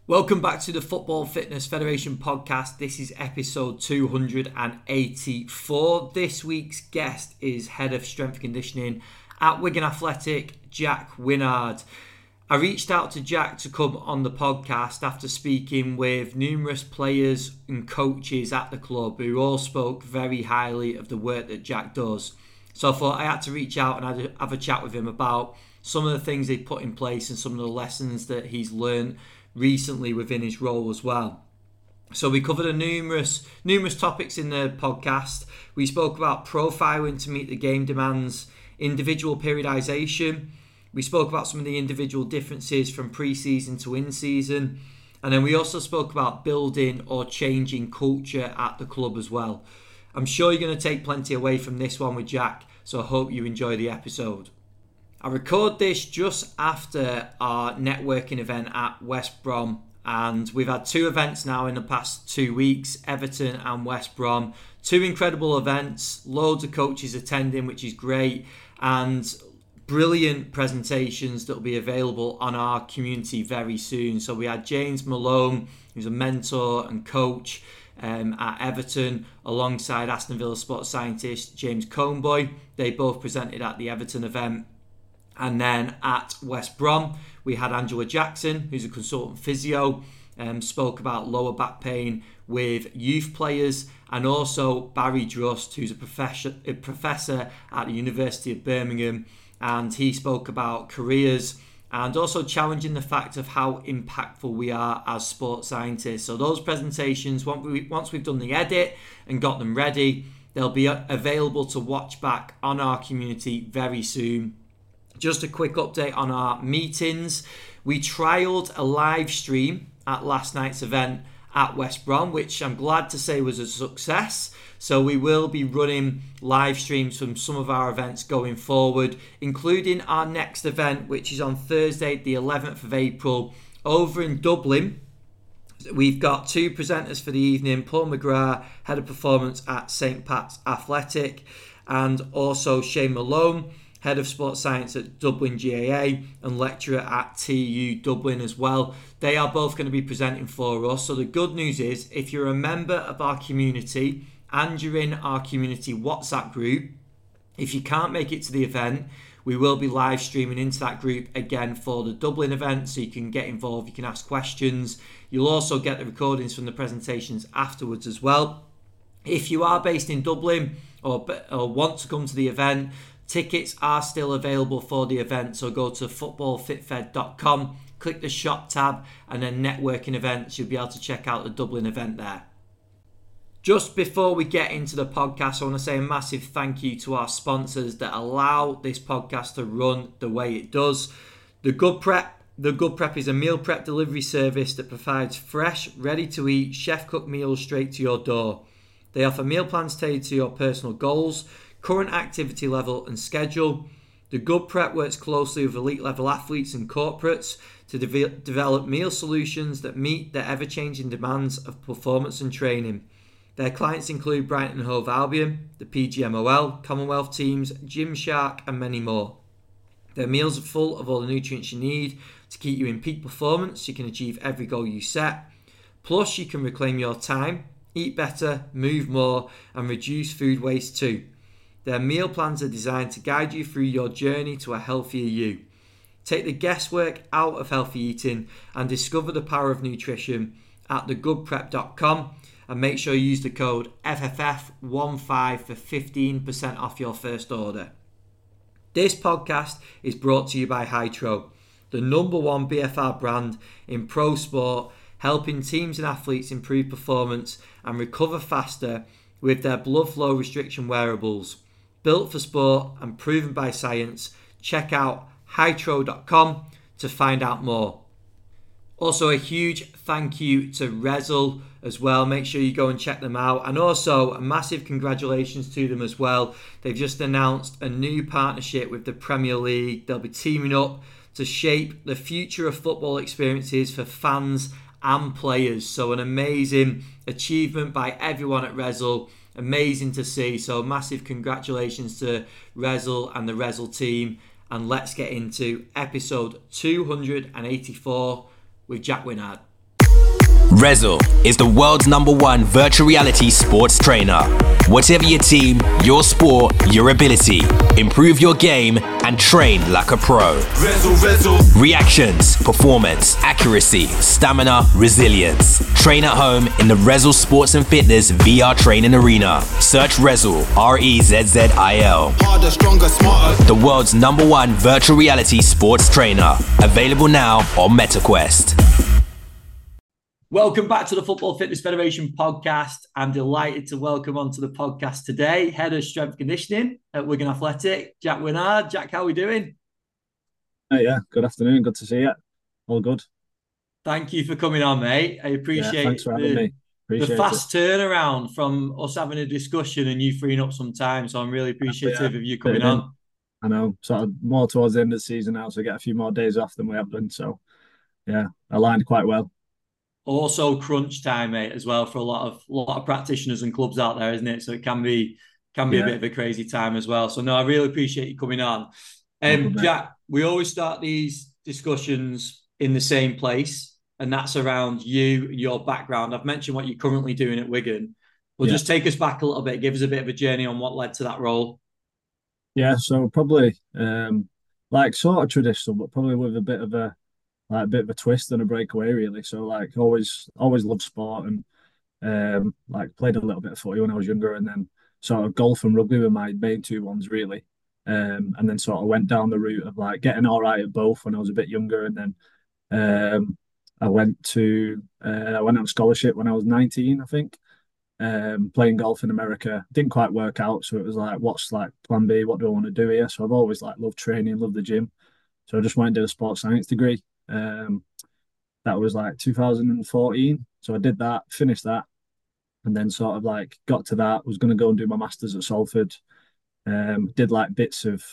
Welcome back to the Football Fitness Federation podcast. This is episode 284. This week's guest is Head of Strength and Conditioning at Wigan Athletic, Jack Winnard. I reached out to Jack to come on the podcast after speaking with numerous players and coaches at the club who all spoke very highly of the work that Jack does. So I thought I had to reach out and have a chat with him about some of the things they put in place and some of the lessons that he's learned recently within his role as well. So we covered numerous topics in the podcast. We spoke about profiling to meet the game demands, individual periodization. We spoke about some of the individual differences from pre-season to in-season. And then we also spoke about building or changing culture at the club as well. I'm sure you're going to take plenty away from this one with Jack, so I hope you enjoy the episode. I record this just after our networking event at West Brom, and we've had two events now in the past 2 weeks, Everton and West Brom. Two incredible events, loads of coaches attending, which is great, and brilliant presentations that will be available on our community very soon. So we had James Malone, who's a mentor and coach at Everton, alongside Aston Villa sports scientist James Comboy. They both presented at the Everton event. And then at West Brom, we had Angela Jackson, who's a consultant physio, spoke about lower back pain with youth players, and also Barry Drust, who's a professor at the University of Birmingham, and he spoke about careers and also challenging the fact of how impactful we are as sports scientists. So those presentations, once we've done the edit and got them ready, they'll be available to watch back on our community very soon. Just a quick update on our meetings. We trialled a live stream at last night's event at West Brom, which I'm glad to say was a success. So we will be running live streams from some of our events going forward, including our next event, which is on Thursday, the 11th of April, over in Dublin. We've got two presenters for the evening, Paul McGrath, Head of Performance at St. Pat's Athletic, and also Shane Malone, Head of Sports Science at Dublin GAA and lecturer at TU Dublin as well. They are both going to be presenting for us. So the good news is, if you're a member of our community and you're in our community WhatsApp group, if you can't make it to the event, we will be live streaming into that group again for the Dublin event, so you can get involved, you can ask questions. You'll also get the recordings from the presentations afterwards as well. If you are based in Dublin or want to come to the event, tickets are still available for the event, so go to footballfitfed.com, click the shop tab, and then networking events. You'll be able to check out the Dublin event there. Just before we get into the podcast, I want to say a massive thank you to our sponsors that allow this podcast to run the way it does. The Good Prep. The Good Prep is a meal prep delivery service that provides fresh, ready-to-eat, chef-cooked meals straight to your door. They offer meal plans tailored to your personal goals, current activity level and schedule. The Good Prep works closely with elite level athletes and corporates to develop meal solutions that meet the ever-changing demands of performance and training. Their clients include Brighton and Hove Albion, the PGMOL, Commonwealth teams, Gymshark and many more. Their meals are full of all the nutrients you need to keep you in peak performance so you can achieve every goal you set. Plus you can reclaim your time, eat better, move more and reduce food waste too. Their meal plans are designed to guide you through your journey to a healthier you. Take the guesswork out of healthy eating and discover the power of nutrition at thegoodprep.com, and make sure you use the code FFF15 for 15% off your first order. This podcast is brought to you by Hytro, the #1 BFR brand in pro sport, helping teams and athletes improve performance and recover faster with their blood flow restriction wearables. Built for sport and proven by science, check out hytro.com to find out more. Also, a huge thank you to Rezel as well. Make sure you go and check them out. And also, a massive congratulations to them as well. They've just announced a new partnership with the Premier League. They'll be teaming up to shape the future of football experiences for fans and players. So an amazing achievement by everyone at Rezel. Amazing to see. So massive congratulations to Rezel and the Rezel team. And let's get into episode 284 with Jack Winnard. Rezzil is the world's #1 virtual reality sports trainer. Whatever your team, your sport, your ability, improve your game and train like a pro. Rezzil. Reactions, performance, accuracy, stamina, resilience. Train at home in the Rezzil Sports and Fitness VR training arena. Search Rezzil, Rezzil. Harder, stronger, smarter. The world's #1 virtual reality sports trainer. Available now on MetaQuest. Welcome back to the Football Fitness Federation podcast. I'm delighted to welcome onto the podcast today Head of Strength Conditioning at Wigan Athletic, Jack Winard. Jack, how are we doing? Yeah, good afternoon. Good to see you. All good. Thank you for coming on, mate. I appreciate thanks for having me. The fast turnaround from us having a discussion and you freeing up some time. So I'm really appreciative of you coming on. I know. Sort of more towards the end of the season now, so we get a few more days off than we have done. So, yeah, aligned quite well. Also crunch time, mate, as well for a lot of practitioners and clubs out there, isn't it? So it can be a bit of a crazy time as well. So no, I really appreciate you coming on. Jack, we always start these discussions in the same place, and that's around you and your background. I've mentioned what you're currently doing at Wigan. Just take us back a little bit, give us a bit of a journey on what led to that role. Yeah, so probably like sort of traditional, but probably with a bit of a twist and a breakaway, really. So like always loved sport and like played a little bit of footy when I was younger, and then sort of golf and rugby were my main two ones, really. And then sort of went down the route of like getting all right at both when I was a bit younger, and then I went on scholarship when I was 19, I think. Playing golf in America didn't quite work out, so it was like, what's like plan B? What do I want to do here? So I've always like loved training, loved the gym. So I just went and did a sports science degree. That was like 2014. So I did that, finished that, and then sort of like got to that, was going to go and do my masters at Salford. Did like bits of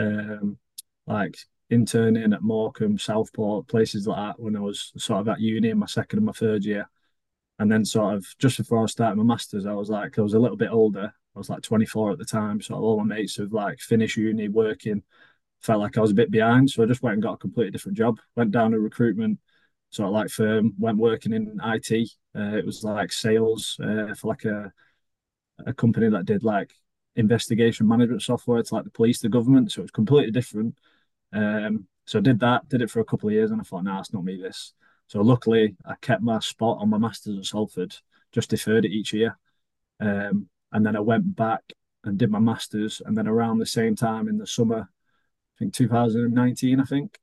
like interning at Morecambe, Southport, places like that when I was sort of at uni in my second and my third year. And then sort of just before I started my masters, I was a little bit older. I was like 24 at the time. So all my mates have like finished uni, working. Felt like I was a bit behind, so I just went and got a completely different job. Went down a recruitment sort of like firm, went working in IT. It was like sales for like a company that did like investigation management software to like the police, the government. So it was completely different. So I did it for a couple of years, and I thought, nah, it's not me, this. So luckily, I kept my spot on my masters at Salford, just deferred it each year, and then I went back and did my masters, and then around the same time in the summer, I think 2019, I think.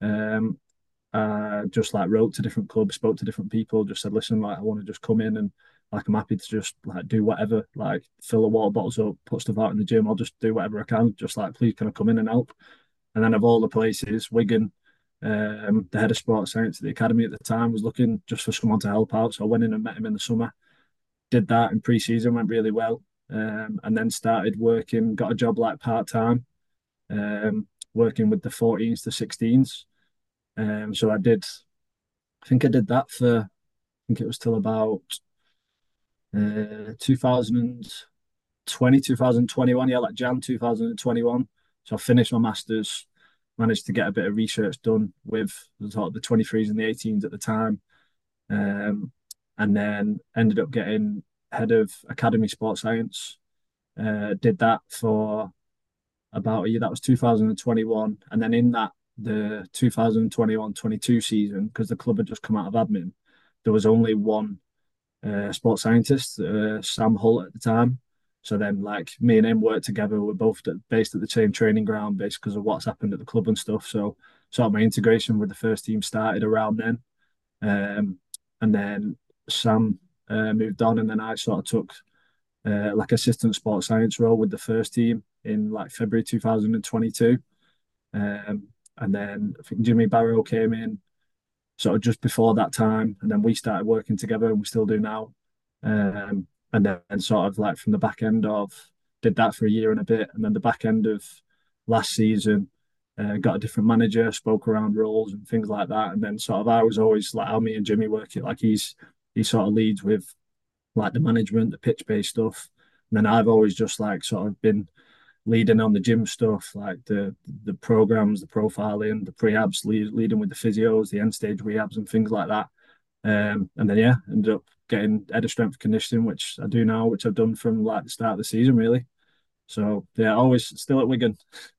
I just like wrote to different clubs, spoke to different people, just said, listen, like I want to just come in and like I'm happy to just like do whatever, like fill the water bottles up, put stuff out in the gym, I'll just do whatever I can. Just like, please can I come in and help? And then of all the places, Wigan, the head of sports science at the academy at the time was looking just for someone to help out. So I went in and met him in the summer, did that in pre-season, went really well. And then started working, got a job like part-time. Working with the 14s to 16s. So I think I did that for, I think it was till about 2020, 2021, yeah, like Jan 2021. So I finished my masters, managed to get a bit of research done with sort of the 23s and the 18s at the time, and then ended up getting head of academy sports science. Did that for about a year. That was 2021, and then in that the 2021-22 season, because the club had just come out of admin, there was only one sports scientist, Sam Hull at the time. So then, like me and him worked together. We're both based at the same training ground, based because of what's happened at the club and stuff. So sort of my integration with the first team started around then, and then Sam moved on, and then I sort of took like assistant sports science role with the first team in like February 2022. And then I think Jimmy Barrow came in sort of just before that time, and then we started working together, and we still do now. And then sort of like from the back end of, did that for a year and a bit, and then the back end of last season, got a different manager, spoke around roles and things like that. And then sort of I was always like how me and Jimmy work it, like he sort of leads with like the management, the pitch based stuff. And then I've always just like sort of been leading on the gym stuff, like the programs, the profiling, the prehabs, leading with the physios, the end stage rehabs and things like that. And then yeah, ended up getting head of strength and conditioning, which I do now, which I've done from like the start of the season really. So yeah, always still at Wigan.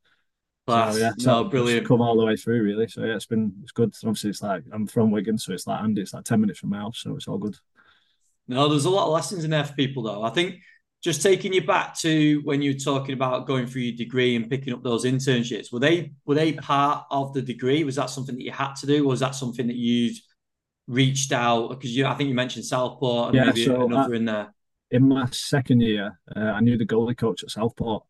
So Class. yeah, No, so just brilliant. come all the way through really. So yeah, it's good. Obviously, it's like I'm from Wigan, so it's like Andy, it's like 10 minutes from my house, so it's all good. No, there's a lot of lessons in there for people, though. I think just taking you back to when you were talking about going through your degree and picking up those internships, were they part of the degree? Was that something that you had to do, or was that something that you'd reached out? Because I think you mentioned Southport and Yeah, maybe so another in there. in my second year, I knew the goalie coach at Southport.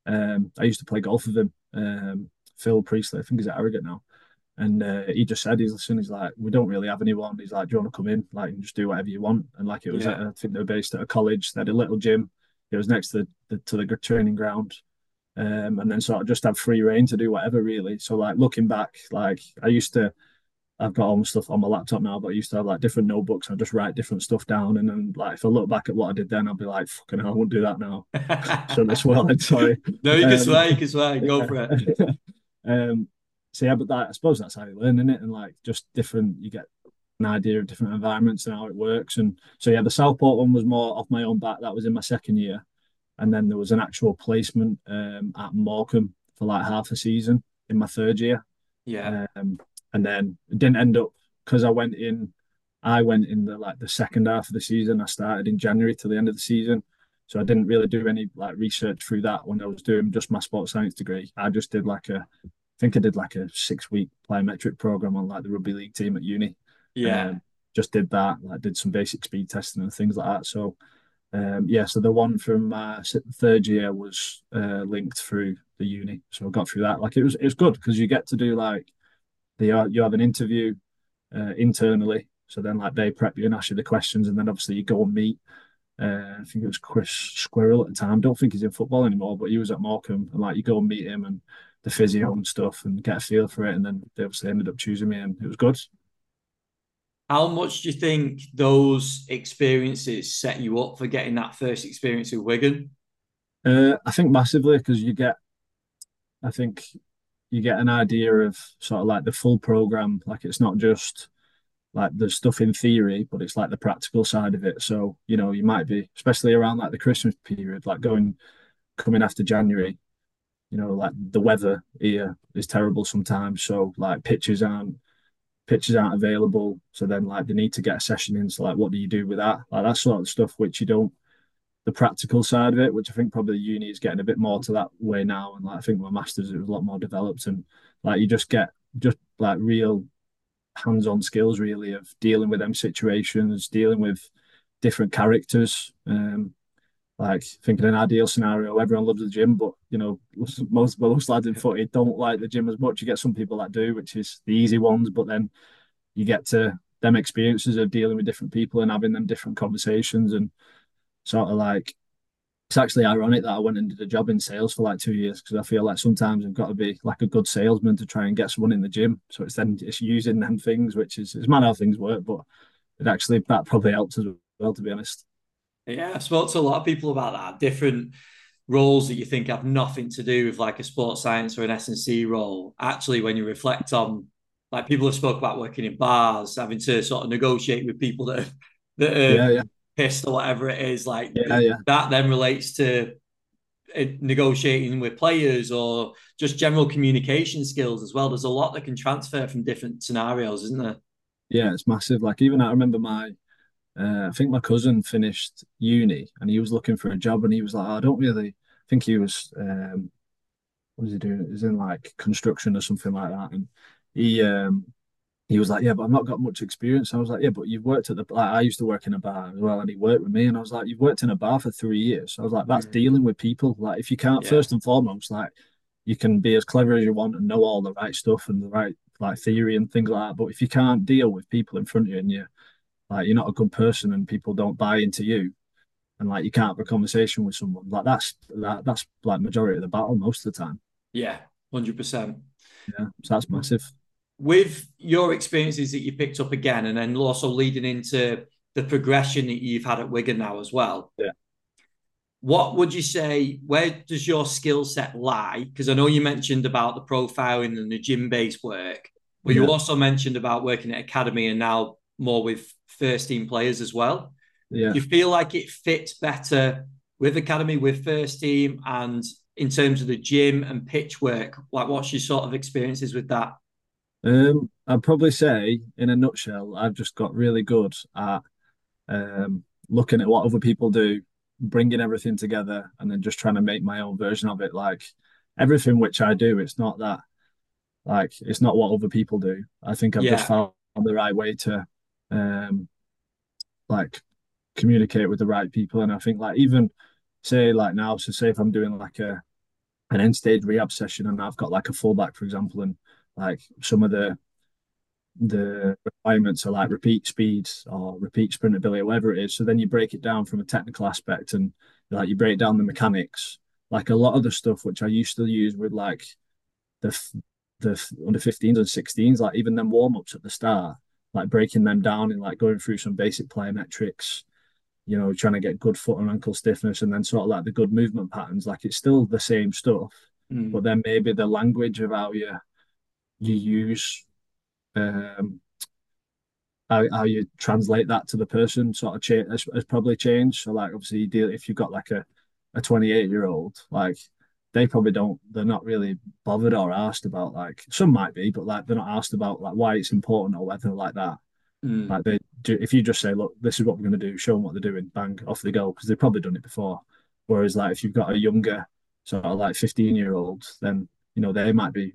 I used to play golf with him, Phil Priestley. I think he's at Harrogate now. And he just said, he's like, we don't really have anyone. He's like, do you want to come in? Like, and just do whatever you want. And like, it was, Yeah. I think they were based at a college. They had a little gym. It was next to the training ground. And then sort of just have free reign to do whatever, really. So, like, looking back, like, I've got all my stuff on my laptop now, but I used to have like different notebooks and I just write different stuff down. And then, like, if I look back at what I did then, I'll be like, fucking hell, I won't do that now. So, that's well, I'm sorry. No, you can Um, swear, you can swear. Go yeah. for it. um, so yeah, but I suppose that's how you learn, isn't it? And like just different, you get an idea of different environments and how it works. And so yeah, the Southport one was more off my own back. That was in my second year, and then there was an actual placement at Morecambe for like half a season in my third year. Yeah. Um, and then it didn't end up because I went in. I went in the second half of the season. I started in January to the end of the season. So I didn't really do any like research through that when I was doing just my sports science degree. I just did I think I did like a 6 week plyometric program on like the rugby league team at uni. Yeah. Um, just did that, like did some basic speed testing and things like that. So yeah, so the one from third year was linked through the uni, so I got through that. Like it was good because you get to do like you have an interview internally, so then like they prep you and ask you the questions, and then obviously you go and meet. I think it was Chris Squirrel at the time. Don't think he's in football anymore, but he was at Morecambe, and like you go and meet him and the physio and stuff, and get a feel for it, and then they obviously ended up choosing me, and it was good. How much do you think those experiences set you up for getting that first experience with Wigan? I think massively because I think you get an idea of sort of like the full program. Like it's not just like the stuff in theory, but it's like the practical side of it. So, you might be, especially around like the Christmas period, like coming after January, like the weather here is terrible sometimes. So like pitches aren't available. So then like they need to get a session in. So like what do you do with that? Like that sort of stuff which you don't the practical side of it, which I think probably uni is getting a bit more to that way now. And like I think my masters it was a lot more developed and like you just get just like real hands-on skills really of dealing with them situations, dealing with different characters. Like thinking an ideal scenario, everyone loves the gym, but most lads in footy don't like the gym as much. You get some people that do, which is the easy ones, but then you get to them experiences of dealing with different people and having them different conversations and sort of like it's actually ironic that I went and did a job in sales for like 2 years because I feel like sometimes I've got to be like a good salesman to try and get someone in the gym. So it's using them things, which is it's mad how things work, but that probably helps as well, to be honest. Yeah, I've spoke to a lot of people about that. Different roles that you think have nothing to do with like a sports science or an S&C role. Actually, when you reflect on, like people have spoke about working in bars, having to sort of negotiate with people that are Yeah, yeah, pissed or whatever it is. Like yeah, yeah. that then relates to negotiating with players or just general communication skills as well. There's a lot that can transfer from different scenarios, isn't there? Yeah, it's massive. Like even I remember I think my cousin finished uni and he was looking for a job and he was like, I don't really I think he was what was he doing? He was in like construction or something like that. And he um he was like, yeah, but I've not got much experience. I was like, yeah, but you've worked at the like I used to work in a bar as well, and he worked with me, and I was like, you've worked in a bar for 3 years. I was like, that's Mm. dealing with people. Like if you can't Yeah. first and foremost, like you can be as clever as you want and know all the right stuff and the right like theory and things like that. But if you can't deal with people in front of you and you're not a good person and people don't buy into you and like you can't have a conversation with someone, like that's like majority of the battle most of the time. Yeah. 100%. Yeah. So that's massive. With your experiences that you picked up again, and then also leading into the progression that you've had at Wigan now as well, Yeah. what would you say, where does your skill set lie? Because I know you mentioned about the profiling and the gym based work, but you Yeah. also mentioned about working at academy and now more with first team players as well. Yeah. Do you feel like it fits better with academy, with first team, and in terms of the gym and pitch work? Like, what's your sort of experiences with that? I'd probably say, in a nutshell, I've just got really good at looking at what other people do, bringing everything together, and then just trying to make my own version of it. Like everything which I do, it's not that like it's not what other people do. I think I've just Yeah. found the right way to um like communicate with the right people. And I think like even say like now, so say if I'm doing like an end stage rehab session and I've got like a fullback, for example, and like some of the requirements are like repeat speeds or repeat sprint ability, whatever it is. So then you break it down from a technical aspect and like you break down the mechanics. Like a lot of the stuff which I used to use with like the the under 15s and 16s, like even them warm ups at the start, like breaking them down and like going through some basic plyometrics, trying to get good foot and ankle stiffness and then sort of like the good movement patterns. Like it's still the same stuff, but then maybe the language of how you use um how you translate that to the person sort of has probably changed. So like obviously you deal if you've got like a 28-year-old, like they're not really bothered or asked about like some might be, but like they're not asked about like why it's important or whether like that. Mm. Like they do, if you just say, look, this is what we're going to do, show them what they're doing, bang, off they go, because they've probably done it before. Whereas like if you've got a younger sort of like 15-year-old, then they might be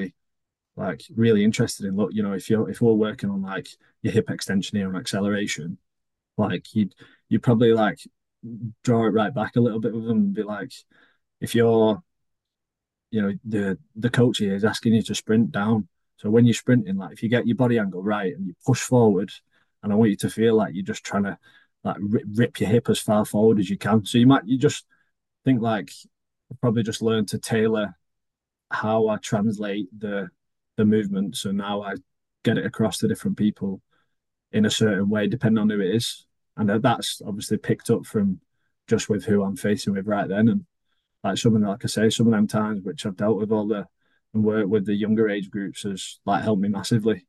really interested in look, if we're working on like your hip extension here and acceleration, like you'd probably like draw it right back a little bit with them and be like, if you're the coach here is asking you to sprint down. So when you're sprinting, like if you get your body angle right and you push forward, and I want you to feel like you're just trying to like rip your hip as far forward as you can. So you just think like probably just learn to tailor how I translate the movements and how I get it across to different people in a certain way, depending on who it is. And that's obviously picked up from just with who I'm facing with right then. And like like I say, some of them times which I've dealt with and worked with the younger age groups has like helped me massively.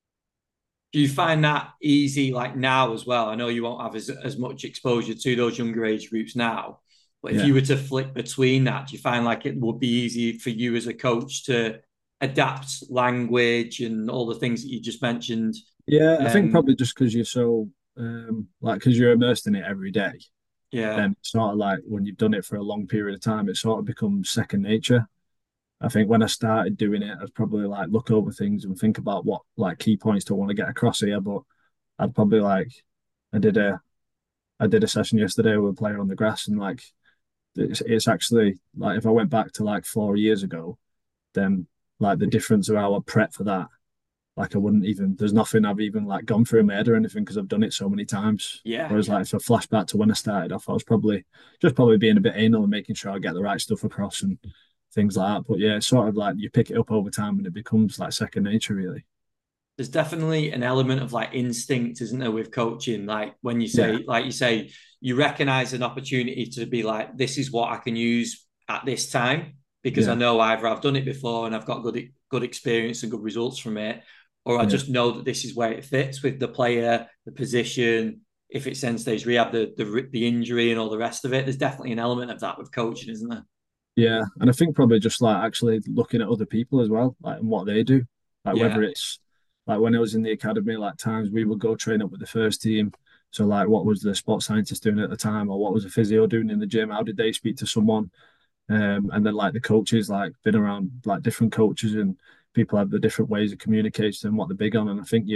Do you find that easy like now as well? I know you won't have as much exposure to those younger age groups now, but if Yeah. you were to flick between that, do you find like it would be easy for you as a coach to adapt language and all the things that you just mentioned? Yeah, I think probably just because you're so like because you're immersed in it every day, Yeah. then it's sort of like when you've done it for a long period of time, it sort of becomes second nature. I think when I started doing it, I'd probably like look over things and think about what like key points do I want to get across here. But I'd probably like I did a I did a session yesterday with a player on the grass and like it's actually like if I went back to like 4 years ago, then like the difference of how I prep for that, like I wouldn't even there's nothing I've even like gone through in my head or anything because I've done it so many times. Yeah. Whereas like if I flash back to when I started off, I was probably being a bit anal and making sure I get the right stuff across and things like that. But yeah, it's sort of like you pick it up over time and it becomes like second nature, really. There's definitely an element of like instinct, isn't there, with coaching? Like when you Yeah, say, like you say, you recognize an opportunity to be like, this is what I can use at this time because I yeah, know either I've done it before and I've got good experience and good results from it, or I yeah, just know that this is where it fits with the player, the position. If it's end stage rehab, the injury and all the rest of it. There's definitely an element of that with coaching, isn't there? yeah. And I think probably just like actually looking at other people as well, like and what they do, like whether Yeah. it's like when I was in the academy, like times we would go train up with the first team. So like, what was the sports scientist doing at the time, or what was the physio doing in the gym? How did they speak to someone? And then like the coaches, like been around like different coaches and people have the different ways of communicating and what they're big on. And I think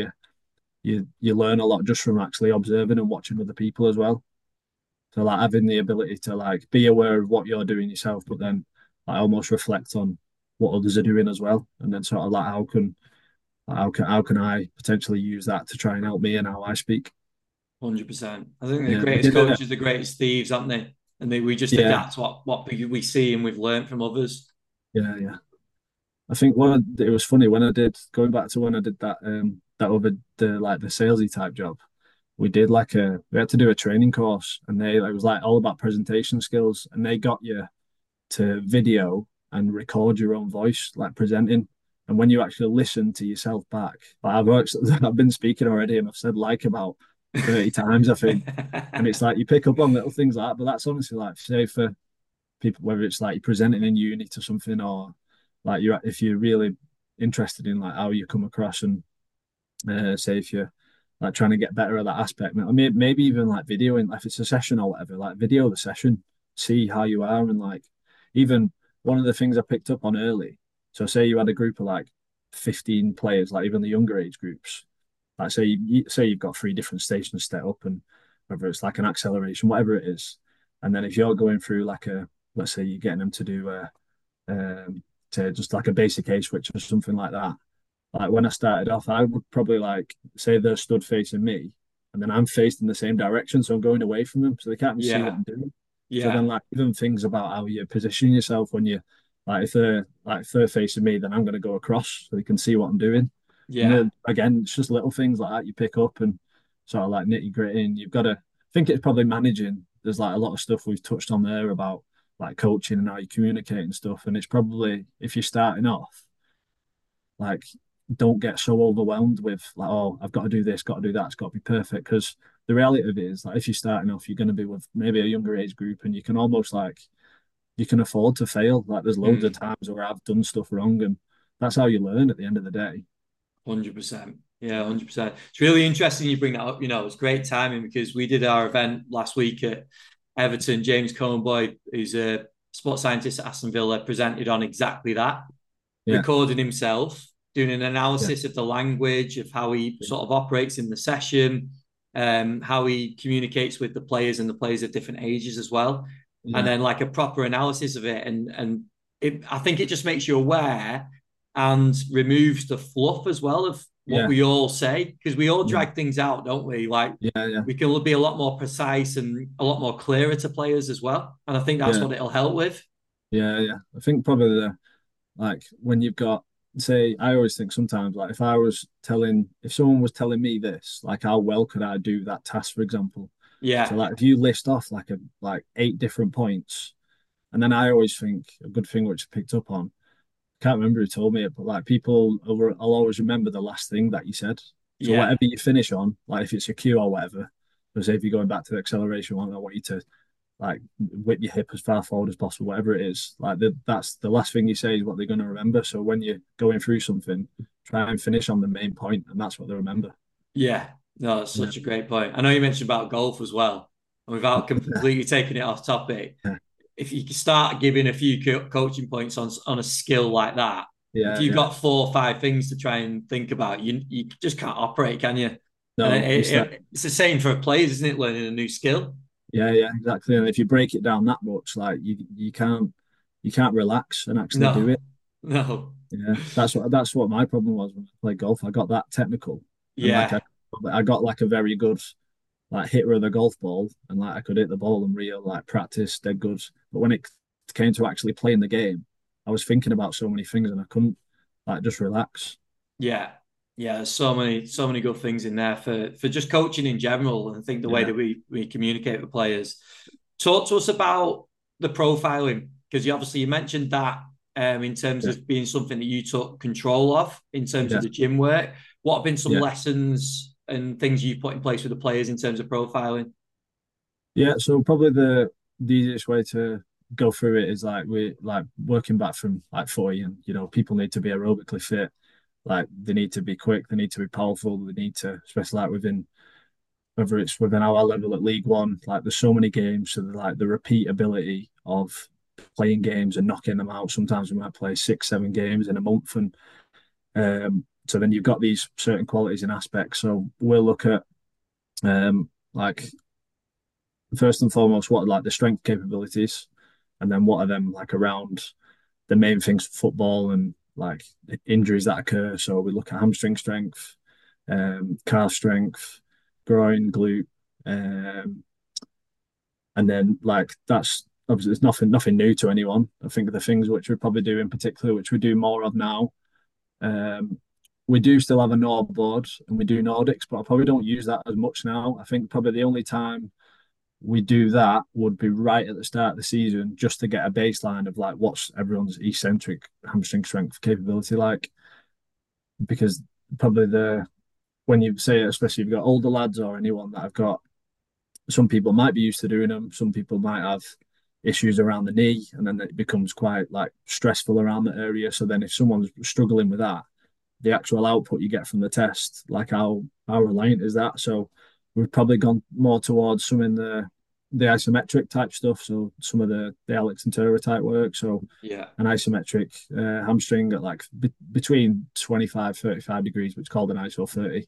you learn a lot just from actually observing and watching other people as well. So like having the ability to like be aware of what you're doing yourself, but then like almost reflect on what others are doing as well, and then sort of like how can I potentially use that to try and help me and how I speak. 100%. I think the Yeah, we greatest did it. coaches are the greatest thieves, aren't they? And we just Yeah, adapt what we see and we've learned from others. yeah, yeah. I think it was funny when I did going back to when I did that over the salesy type job. We had to do a training course and it was like all about presentation skills and they got you to video and record your own voice like presenting And when you actually listen to yourself back, like I've been speaking already, and I've said like about 30 times, I think. And it's like you pick up on little things like that. But that's honestly like, say, for people, whether it's like you're presenting in uni to something, or like if you're really interested in like how you come across, and say if you're like trying to get better at that aspect. I mean, maybe even like videoing, like if it's a session or whatever, like video the session, see how you are. And like, even one of the things I picked up on early. So say you had a group of like 15 players, like even the younger age groups, like say say you've got three different stations set up, and whether it's like an acceleration, whatever it is. And then if you're going through like let's say you're getting them to do to just like a basic A switch or something like that. Like when I started off, I would probably like say they're stood facing me, and then I'm faced in the same direction, so I'm going away from them, so they can't see what Yeah. I'm doing. So Yeah. then, like even things about how you position yourself when you like if they're facing me, then I'm going to go across so they can see what I'm doing. And Yeah. then again, it's just little things like that you pick up and sort of like nitty gritty. And you've got to I think it's probably managing. There's like a lot of stuff we've touched on there about like coaching and how you communicate and stuff. And it's probably if you're starting off, like don't get so overwhelmed with like, oh, I've got to do this, got to do that, it's got to be perfect. Because the reality of it is like if you're starting off, you're going to be with maybe a younger age group, and you can almost like you can afford to fail. Like there's loads of Mm. times where I've done stuff wrong, and that's how you learn at the end of the day. 100%. Yeah, Yeah, 100%. It's really interesting you bring that up. It's great timing because we did our event last week at Everton. James Cohenboy, who's a sports scientist at Aston Villa, presented on exactly that, yeah, recording himself, doing an yeah, analysis of the language, of how he sort of operates in the session, how he communicates with the players and the players at different ages as well. And yeah, then like a proper analysis of it. I think it just makes you aware and removes the fluff as well of what yeah, we all say, because we all yeah, drag things out, don't we? Like yeah, yeah, we can be a lot more precise and a lot more clearer to players as well. And I think that's yeah, what it'll help with. yeah, yeah. I think probably the like when you've got say I always think sometimes like if someone was telling me this, like how well could I do that task, for example. So Yeah. like if you list off like eight different points, and then I always think a good thing which I picked up on, can't remember who told me it, but like I'll always remember the last thing that you said. So Yeah. whatever you finish on, like if it's a cue or whatever, so say if you're going back to the acceleration one, I want you to like whip your hip as far forward as possible, whatever it is. Like that's the last thing you say is what they're going to remember. So when you're going through something, try and finish on the main point, and that's what they remember. Yeah, no, that's Yeah, such a great point. I know you mentioned about golf as well, and without completely taking it off topic, yeah, if you start giving a few coaching points on a skill like that, if yeah, you've yeah. got 4 or 5 things to try and think about, you just can't operate, can you? And No, you start. it's the same for players, isn't it? Learning a new skill. Yeah, yeah, exactly. And if you break it down that much, like you can't relax and actually do No, it. no, Yeah, that's what my problem was when I played golf. I got that technical, and like yeah, I got like a very good like hitter of the golf ball, and like I could hit the ball and real like practice dead good. But when it came to actually playing the game, I was thinking about so many things, and I couldn't like just relax. yeah, yeah. There's so many good things in there for just coaching in general, and I think the way Yeah, that we communicate with players. Talk to us about the profiling because you mentioned that in terms yeah, of being something that you took control of in terms of yeah, the gym work. What have been some yeah, lessons and things you've put in place with the players in terms of profiling? yeah. So probably the easiest way to go through it is like we like working back from like 40, and people need to be aerobically fit. Like they need to be quick, they need to be powerful, they need to, especially like whether it's within our level at League One, like there's so many games, so like the repeatability of playing games and knocking them out. Sometimes we might play 6, 7 games in a month, and so then you've got these certain qualities and aspects. So we'll look at like first and foremost what are like the strength capabilities, and then what are them like around the main things for football and like injuries that occur. So we look at hamstring strength, calf strength, groin, glute, um, and then like that's obviously it's nothing new to anyone. I think the things which we probably do in particular, which we do more of now, um, we do still have a Nord board and we do Nordics, but I probably don't use that as much now. I think probably the only time we do that would be right at the start of the season just to get a baseline of like what's everyone's eccentric hamstring strength capability like. because probably when you say it, especially if you've got older lads or anyone that have got, some people might be used to doing them, some people might have issues around the knee, and then it becomes quite like stressful around the area. So then if someone's struggling with that, the actual output you get from the test, like how reliant is that? So we've probably gone more towards some in the isometric type stuff. So some of the Alex and Tara type work. So Yeah. an isometric hamstring at like between 25-35 degrees, which is called an ISO 30.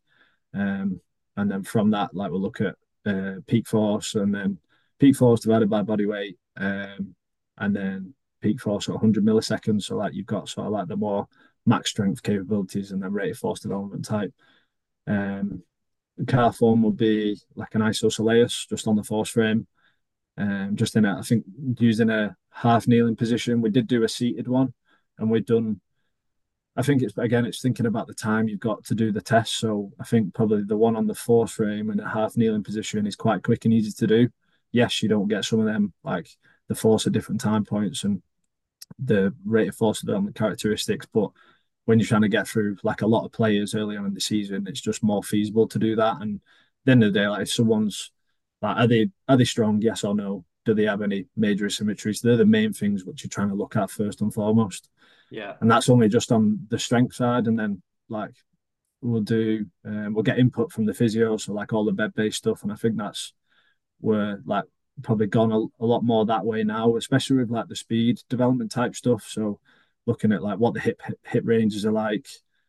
And then from that, like we'll look at peak force, and then peak force divided by body weight, and then peak force at 100 milliseconds. So like you've got sort of like the more max strength capabilities, and then rate of force development type. Um, car form will be like an ISO Soleus just on the force frame. Just in I think using a half kneeling position. We did do a seated one, and we've done. I think it's thinking about the time you've got to do the test. So I think probably the one on the force frame and a half kneeling position is quite quick and easy to do. Yes, you don't get some of them like the force at different time points and the rate of force development characteristics, but when you're trying to get through like a lot of players early on in the season, it's just more feasible to do that. And at the end of the day, like if someone's like, are they strong? Yes or no? Do they have any major asymmetries? They're the main things which you're trying to look at first and foremost. Yeah. And that's only just on the strength side. And then like we'll get input from the physio, so like all the bed based stuff. And I think that's where like probably gone a lot more that way now, especially with like the speed development type stuff. So looking at like what the hip ranges are like,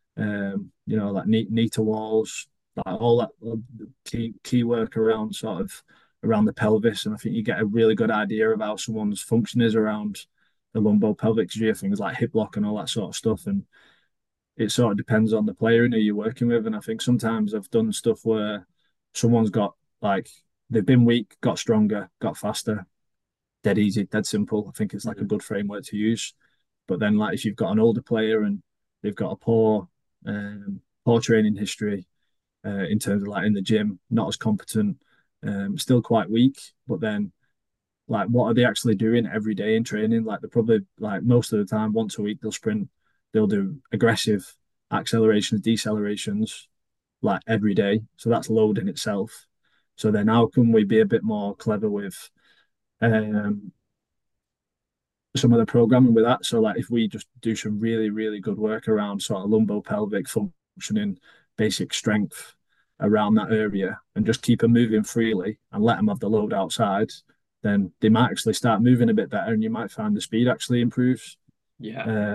like knee to walls, like all that key work around sort of around the pelvis, and I think you get a really good idea of how someone's function is around the lumbo-pelvic gear, things like hip lock and all that sort of stuff. And it sort of depends on the player and who you're working with. And I think sometimes I've done stuff where someone's got like they've been weak, got stronger, got faster, dead easy, dead simple. I think it's like a good framework to use. But then like if you've got an older player and they've got a poor training history in terms of like in the gym, not as competent, still quite weak, but then like what are they actually doing every day in training? Like they're probably like most of the time, once a week they'll sprint, they'll do aggressive accelerations, decelerations, like every day. So that's load in itself. So then how can we be a bit more clever with um, some of the programming with that? So like if we just do some really, really good work around sort of lumbo-pelvic functioning, basic strength around that area and just keep them moving freely and let them have the load outside, then they might actually start moving a bit better and you might find the speed actually improves. Yeah.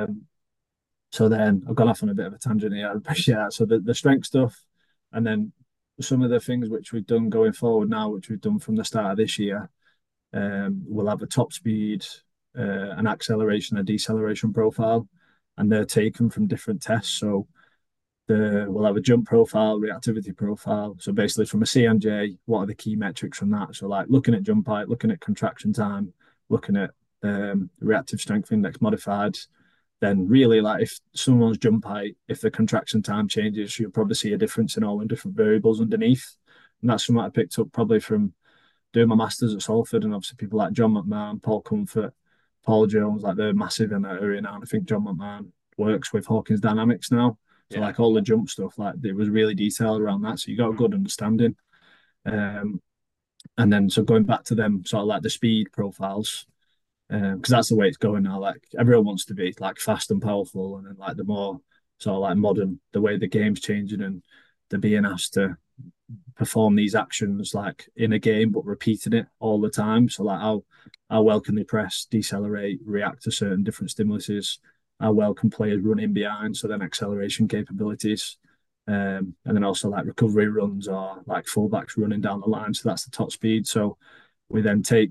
So then I've gone off on a bit of a tangent here. But yeah, so the strength stuff, and then some of the things which we've done going forward now, which we've done from the start of this year, we'll have a top speed, an acceleration, a deceleration profile, and they're taken from different tests. So we'll have a jump profile, reactivity profile. So basically from a CMJ, what are the key metrics from that? So like looking at jump height, looking at contraction time, looking at reactive strength index modified, then really like if someone's jump height, if the contraction time changes, you'll probably see a difference in all the different variables underneath. And that's something I picked up probably from doing my masters at Salford, and obviously people like John McMahon, Paul Comfort, Paul Jones, like they're massive in that area now. And I think John McMahon works with Hawkins Dynamics now. So Yeah. like all the jump stuff, like it was really detailed around that. So you got a good understanding. Um, and then so going back to them, sort of like the speed profiles, because that's the way it's going now. Like everyone wants to be like fast and powerful, and then like the more sort of like modern, the way the game's changing, and they're being asked to perform these actions like in a game, but repeating it all the time. So like how well can they press, decelerate, react to certain different stimuluses? How well can players run in behind? So then acceleration capabilities. And then also like recovery runs or like fullbacks running down the line. So that's the top speed. So we then take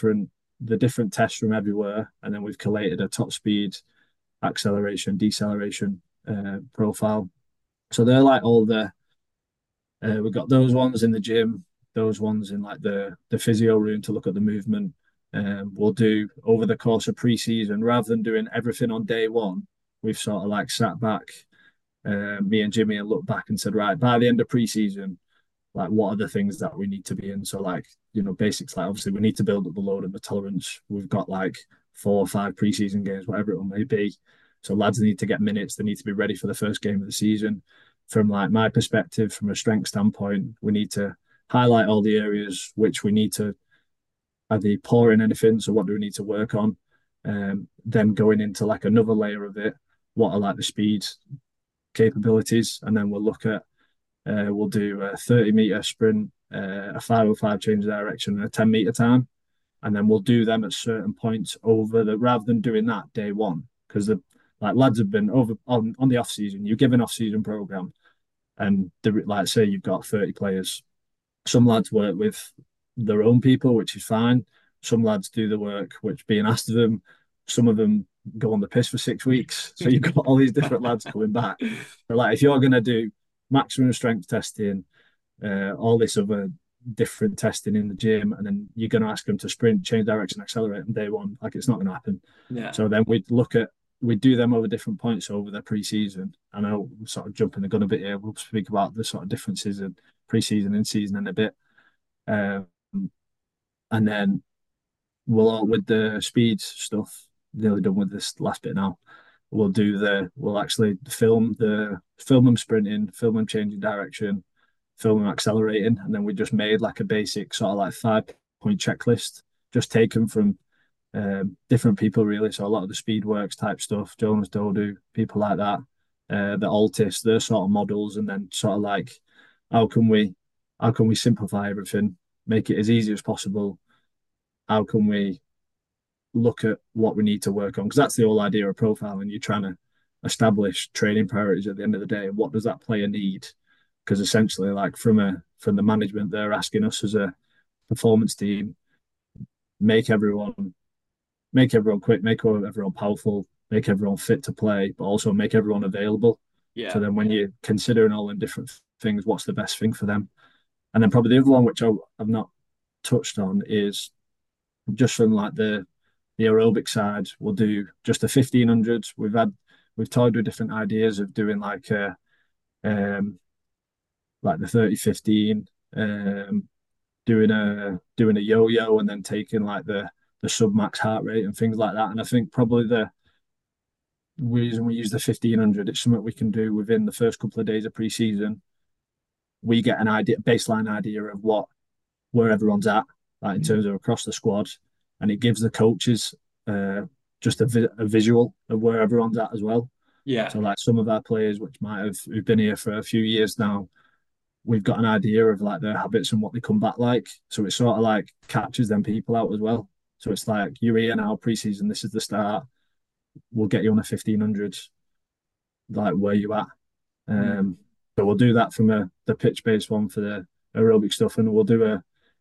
the different tests from everywhere, and then we've collated a top speed, acceleration, deceleration profile. So they're like all we've got those ones in the gym, those ones in like the physio room to look at the movement. We'll do over the course of pre-season, rather than doing everything on day one, we've sort of like sat back, me and Jimmy, and looked back and said, right, by the end of pre-season, like what are the things that we need to be in? So like, basics, like obviously we need to build up the load and the tolerance. We've got like 4 or 5 preseason games, whatever it may be. So lads need to get minutes. They need to be ready for the first game of the season. From like my perspective, from a strength standpoint, we need to highlight all the areas which we need to, are they poor in anything? So what do we need to work on? Then going into like another layer of it, what are like the speed capabilities? And then we'll look at, we'll do a 30-meter sprint, a 505 change of direction, and a 10-meter time. And then we'll do them at certain points over the, rather than doing that day one, because the like lads have been over on the off season. You give an off season program, and like say you've got 30 players. Some lads work with their own people, which is fine. Some lads do the work which being asked of them. Some of them go on the piss for 6 weeks. So you've got all these different lads coming back. But like if you're going to do maximum strength testing, all this other different testing in the gym, and then you're going to ask them to sprint, change direction, accelerate on day one, like it's not going to happen. Yeah. So then we'd do them over different points over the pre-season. I know I'm sort of jumping the gun a bit here. We'll speak about the sort of differences in pre-season and season in a bit. And then we'll, with the speed stuff, nearly done with this last bit now. We'll actually film them sprinting, film them changing direction, film them accelerating, and then we just made like a basic sort of like 5-point checklist, just taken from different people really. So a lot of the Speedworks type stuff, Jonas Dodu, people like that, the Altis, their sort of models, and then sort of like how can we simplify everything, make it as easy as possible? How can we look at what we need to work on? Because that's the whole idea of profiling. You're trying to establish training priorities at the end of the day, and what does that player need? Because essentially, like from the management, they're asking us as a performance team, make everyone quick, make everyone powerful, make everyone fit to play, but also make everyone available. Yeah. So then when you're considering all them different things, what's the best thing for them? And then probably the other one, which I've not touched on, is just from like the aerobic side, we'll do just a 1500. We've toyed with different ideas of doing like the 30-15, doing a yo-yo, and then taking like the sub-max heart rate and things like that. And I think probably the reason we use the 1500, it's something we can do within the first couple of days of pre-season. We get an baseline idea of where everyone's at, like in terms of across the squad, and it gives the coaches just a visual of where everyone's at as well. Yeah. So like some of our players, who've been here for a few years now, we've got an idea of like their habits and what they come back like. So it sort of like catches them people out as well. So it's like, you're here now, pre-season, this is the start. We'll get you on a 1500, like where you at. So we'll do that from the pitch-based one for the aerobic stuff, and we'll do a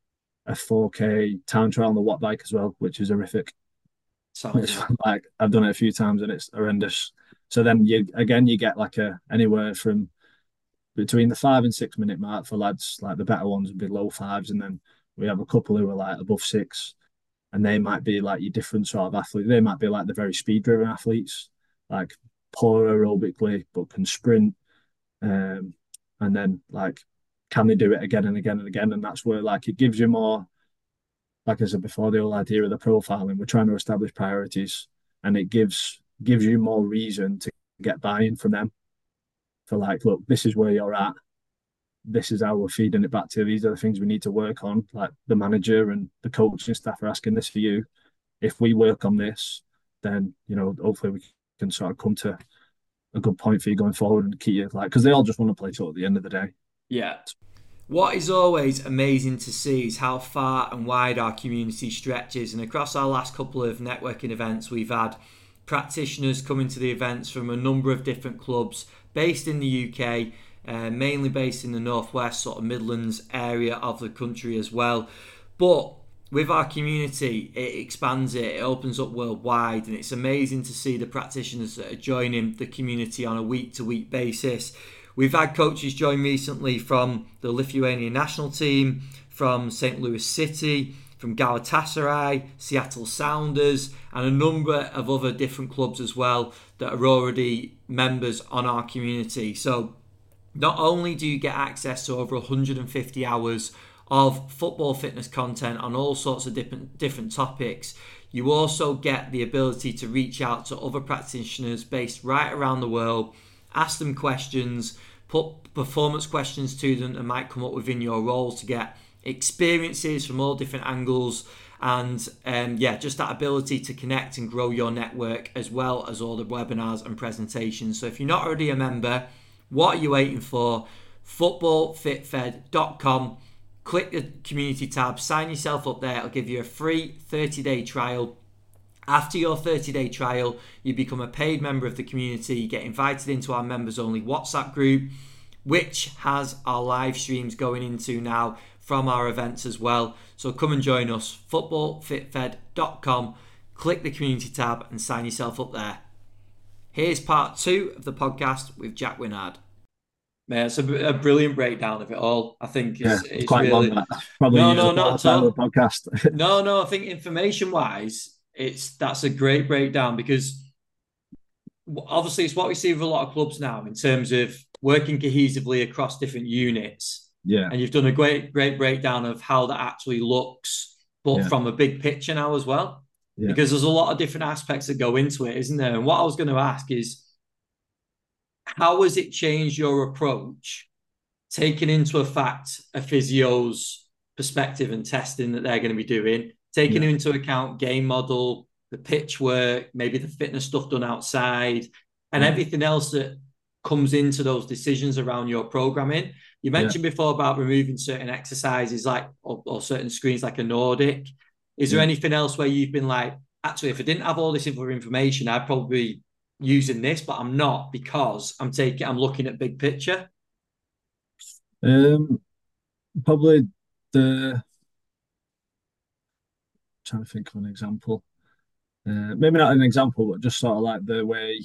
4K time trial on the watt bike as well, which is horrific. It's like I've done it a few times and it's horrendous. So then you get like anywhere from between the 5 and 6 minute mark for lads. Like the better ones would be low 5s, and then we have a couple who are like above 6, and they might be like your different sort of athlete. They might be like the very speed driven athletes, like poor aerobically but can sprint, and then like can they do it again and again and again? And that's where like it gives you more, like I said before, the whole idea of the profiling. We're trying to establish priorities, and it gives you more reason to get buy-in from them. For like, look, this is where you're at. This is how we're feeding it back to you. These are the things we need to work on. Like the manager and the coaching staff are asking this for you. If we work on this, then, hopefully we can sort of come to a good point for you going forward and keep you like, because they all just want to play at the end of the day. Yeah. What is always amazing to see is how far and wide our community stretches. And across our last couple of networking events, we've had practitioners coming to the events from a number of different clubs based in the UK, mainly based in the northwest, sort of Midlands area of the country as well. But with our community, it expands it opens up worldwide, and it's amazing to see the practitioners that are joining the community on a week-to-week basis. We've had coaches join recently from the Lithuanian national team, from St. Louis City, from Galatasaray, Seattle Sounders, and a number of other different clubs as well that are already members on our community. So not only do you get access to over 150 hours of football fitness content on all sorts of different topics. You also get the ability to reach out to other practitioners based right around the world, ask them questions, put performance questions to them that might come up within your roles to get experiences from all different angles, and just that ability to connect and grow your network, as well as all the webinars and presentations. So if you're not already a member, what are you waiting for? footballfitfed.com. Click the community tab, sign yourself up there. It'll give you a free 30-day trial. After your 30-day trial, you become a paid member of the community. You get invited into our members-only WhatsApp group, which has our live streams going into now from our events as well. So come and join us, footballfitfed.com. Click the community tab and sign yourself up there. Here's part 2 of the podcast with Jack Winard. Man, it's a brilliant breakdown of it all. I think it's quite really long. Probably not at all. The podcast. No. I think information-wise, that's a great breakdown, because obviously it's what we see with a lot of clubs now in terms of working cohesively across different units. Yeah, and you've done a great breakdown of how that actually looks, but from a big picture now as well. Yeah. Because there's a lot of different aspects that go into it, isn't there? And what I was going to ask is, how has it changed your approach, taking into effect a physio's perspective and testing that they're going to be doing, taking into account game model, the pitch work, maybe the fitness stuff done outside, and everything else that comes into those decisions around your programming? You mentioned before about removing certain exercises or certain screens like a Nordic. Is there anything else where you've been like, actually, if I didn't have all this information, I'd probably using this, but I'm not, because I'm looking at big picture? Probably trying to think of an example. Maybe not an example, but just sort of like the way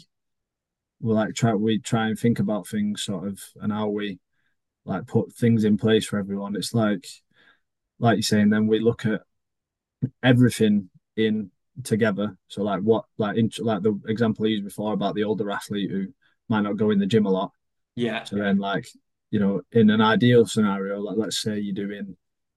we try and think about things, sort of, and how we like put things in place for everyone. It's like you're saying, then we look at everything in together. So like the example I used before about the older athlete who might not go in the gym a lot. Yeah. So then, like, in an ideal scenario, like let's say you're doing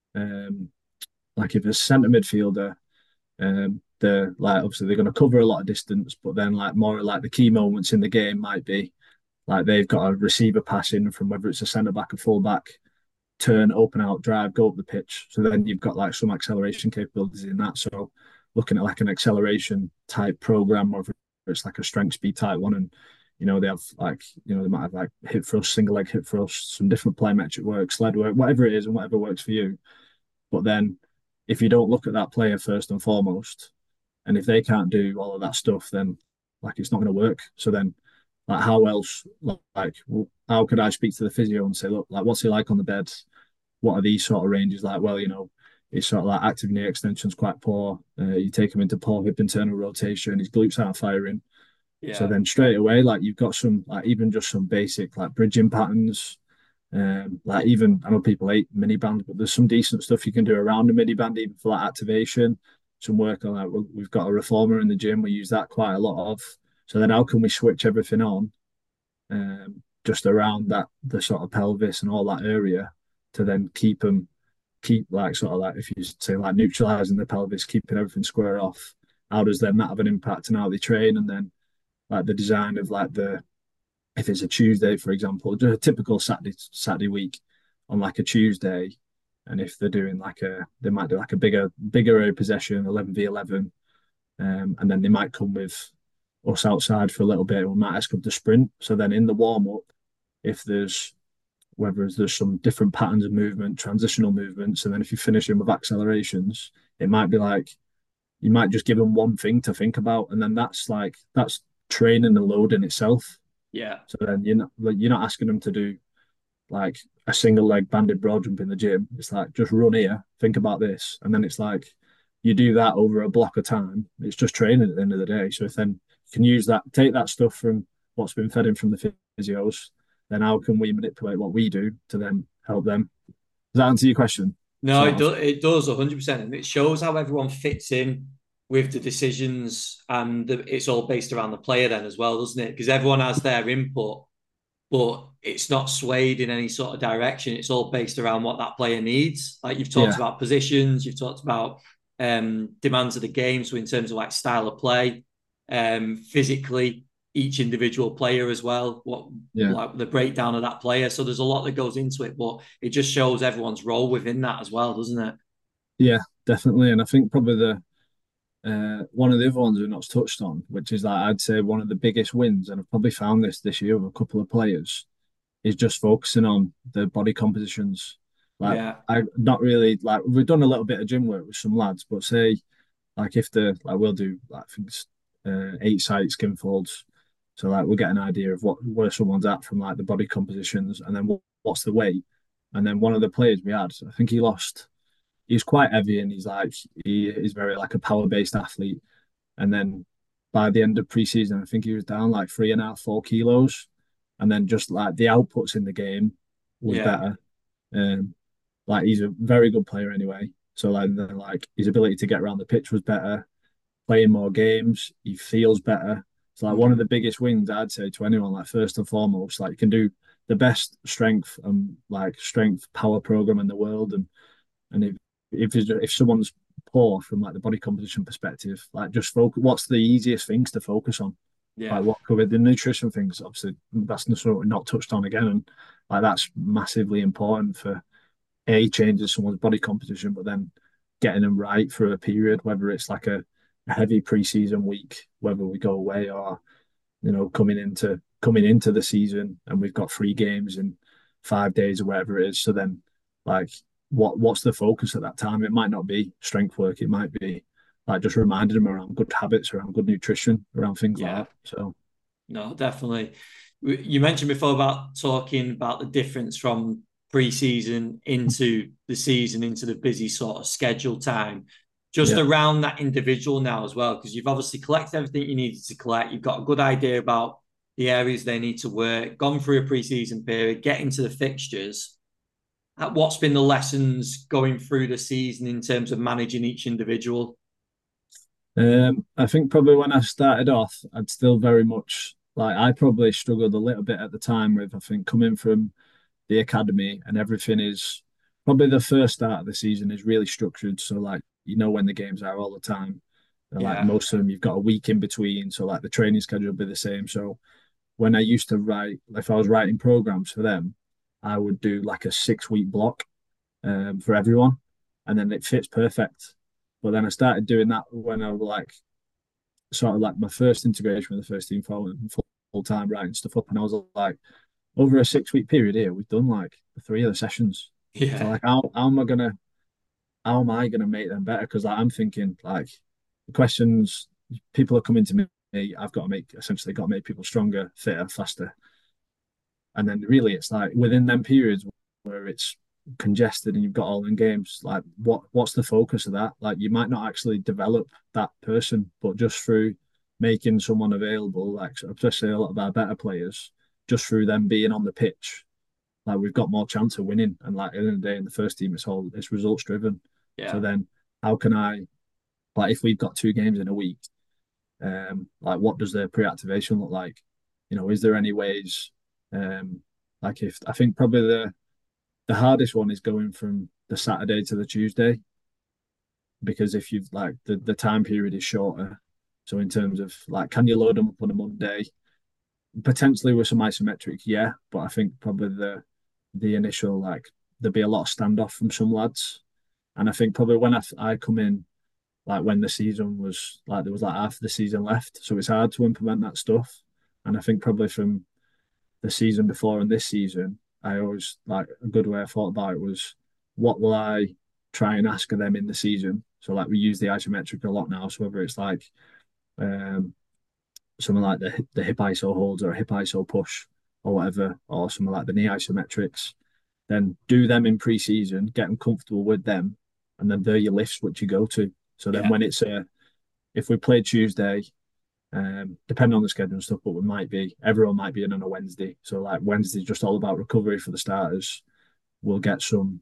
like if a centre midfielder, they're like, obviously they're going to cover a lot of distance, but then like more like the key moments in the game might be like they've got a receiver pass in from whether it's a centre back or full back, turn, open out, drive, go up the pitch. So then you've got like some acceleration capabilities in that. So looking at like an acceleration type program, or if it's like a strength speed type one, and they have like they might have like hip thrust, single leg hip thrust, some different plyometric work, sled work, whatever it is, and whatever works for you. But then if you don't look at that player first and foremost, and if they can't do all of that stuff, then like it's not going to work. So then, like, how else? Like, how could I speak to the physio and say, look, like, what's he like on the bed? What are these sort of ranges like? Well, it's sort of like active knee extension's quite poor. You take him into poor hip internal rotation, his glutes aren't firing. Yeah. So then straight away, like, you've got some, like, even just some basic like bridging patterns. Like, even, I know people hate mini bands, but there's some decent stuff you can do around a mini band, even for like activation. Some work on like, we've got a reformer in the gym. We use that quite a lot of. So then how can we switch everything on just around that, the sort of pelvis and all that area, to then keep like sort of like, if you say like neutralizing the pelvis, keeping everything square off, how does then that have an impact on how they train? And then like the design of like if it's a Tuesday, for example, just a typical Saturday week on like a Tuesday, and if they're doing they might do like a bigger area possession, 11v11, and then they might come with us outside for a little bit, and we might ask them to sprint. So then in the warm-up, if whether there's some different patterns of movement, transitional movements, and then if you finish them with accelerations, it might be like, you might just give them one thing to think about, and then that's training and load in itself. Yeah. So then you're not asking them to do like a single leg banded broad jump in the gym. It's like, just run here, think about this. And then it's like, you do that over a block of time. It's just training at the end of the day. So if then you can use that, take that stuff from what's been fed in from the physios, then how can we manipulate what we do to then help them? Does that answer your question? No, it does 100%. And it shows how everyone fits in with the decisions, and it's all based around the player then as well, doesn't it? Because everyone has their input, but it's not swayed in any sort of direction. It's all based around what that player needs. Like you've talked Yeah, about positions, you've talked about demands of the game. So in terms of like style of play, physically, each individual player as well, what yeah, like the breakdown of that player. So there's a lot that goes into it, but it just shows everyone's role within that as well, doesn't it? yeah, definitely. And I think probably the one of the other ones we're not touched on, which is like I'd say one of the biggest wins, and I've probably found this year with a couple of players, is just focusing on the body compositions. Like Yeah, I not really like we've done a little bit of gym work with some lads, but say like if the like we'll do like I think it's 8 site skin folds. So like we'll get an idea of what where someone's at from like the body compositions and then what's the weight. And then one of the players we had, I think he's quite heavy and he is very like a power based athlete. And then by the end of preseason, I think he was down like 3.5, 4 kilos. And then just like the outputs in the game was yeah, better. Um, like he's a very good player anyway. So like then like his ability to get around the pitch was better, playing more games, he feels better. It's like one of the biggest wins I'd say to anyone, like first and foremost, like you can do the best strength and like strength power program in the world. And if someone's poor from like the body composition perspective, like just focus what's the easiest things to focus on? yeah, Like what covered the nutrition things, obviously that's not touched on again. And like that's massively important for changing someone's body composition, but then getting them right for a period, whether it's like a heavy preseason week, whether we go away or coming into the season and we've got 3 games in 5 days or whatever it is. So then like what's the focus at that time? It might not be strength work, it might be like just reminding them around good habits, around good nutrition, around things like yeah. that. So No, definitely. You mentioned before about talking about the difference from pre-season into the season, into the busy sort of schedule time, just yeah, around that individual now as well, because you've obviously collected everything you needed to collect. You've got a good idea about the areas they need to work, gone through a pre-season period, get into the fixtures. What's been the lessons going through the season in terms of managing each individual? I think probably when I started off, I'd still very much like I probably struggled a little bit at the time with I think coming from the academy and everything is probably the first start of the season is really structured. So like you know when the games are all the time. And, like Yeah, most of them, you've got a week in between. So like the training schedule will be the same. So when I used to write, if I was writing programs for them, I would do like a 6 week block for everyone, and then it fits perfect. But then I started doing that when I was like sort of like my first integration with the first team full time writing stuff up, and I was like, over a 6 week period here, we've done like 3 of the sessions. So yeah, like, how am I gonna make them better? Because like, I'm thinking like the questions people are coming to me, I've got to make essentially got to make people stronger, fitter, faster, and then really it's like within them periods where it's congested and you've got all them games, like what's the focus of that? Like you might not actually develop that person, but just through making someone available, like especially a lot of our better players, just through them being on the pitch, like we've got more chance of winning. And like at the end of the day in the first team, it's results driven. So yeah, then how can I like if we've got 2 games in a week, like what does the pre-activation look like? Is there any ways like if I think probably the hardest one is going from the Saturday to the Tuesday because if you've like the time period is shorter. So in terms of like can you load them up on a Monday? Potentially with some isometric, yeah, but I think probably the initial like there'd be a lot of standoff from some lads, and I think probably when I come in like when the season was like there was like half the season left, so it's hard to implement that stuff, and I think probably from the season before and this season, I always like a good way I thought about it was what will I try and ask of them in the season. So like we use the isometric a lot now, so whether it's like um something like the hip iso holds or a hip iso push or whatever, or something like the knee isometrics, then do them in pre-season, get them comfortable with them, and then they're your lifts which you go to. So then yeah, when it's if we play Tuesday, depending on the schedule and stuff, but everyone might be in on a Wednesday. So like Wednesday's just all about recovery for the starters. We'll get some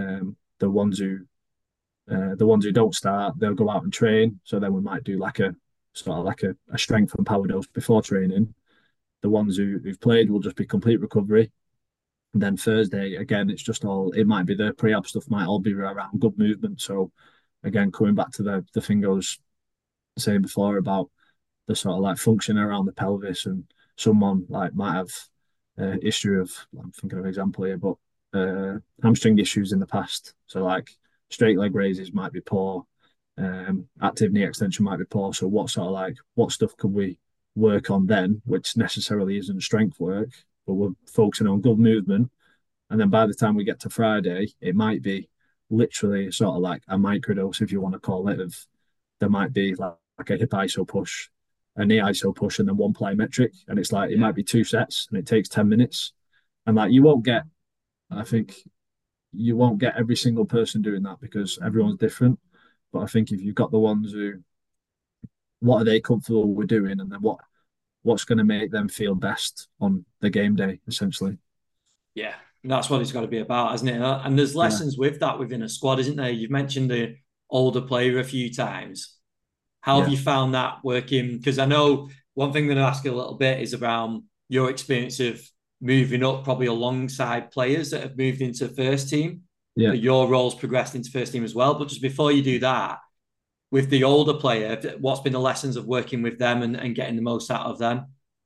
the ones who don't start, they'll go out and train. So then we might do like a sort of like a strength and power dose before training. the ones who've played will just be complete recovery. And then Thursday, again, it's just all, it might be the pre-ab stuff might all be around good movement. So again, coming back to the thing I was saying before about the sort of like function around the pelvis, and someone like might have a history of, I'm thinking of an example here, but hamstring issues in the past. So like straight leg raises might be poor, active knee extension might be poor. So what stuff could we work on then, which necessarily isn't strength work, but we're focusing on good movement. And then by the time we get to Friday, it might be literally sort of like a microdose, if you want to call it, of there might be like a hip iso push, a knee iso push, and then one plyometric. And it's like, it might be 2 sets and it takes 10 minutes. And like, I think you won't get every single person doing that because everyone's different. But I think if you've got the ones who, what are they comfortable with doing? And then what's going to make them feel best on the game day, essentially. Yeah, that's what it's got to be about, hasn't it? And there's lessons with that within a squad, isn't there? You've mentioned the older player a few times. How have you found that working? Because I know one thing I'm going to ask you a little bit is around your experience of moving up probably alongside players that have moved into first team. Yeah. Your role's progressed into first team as well. But just before you do that, with the older player, what's been the lessons of working with them and getting the most out of them?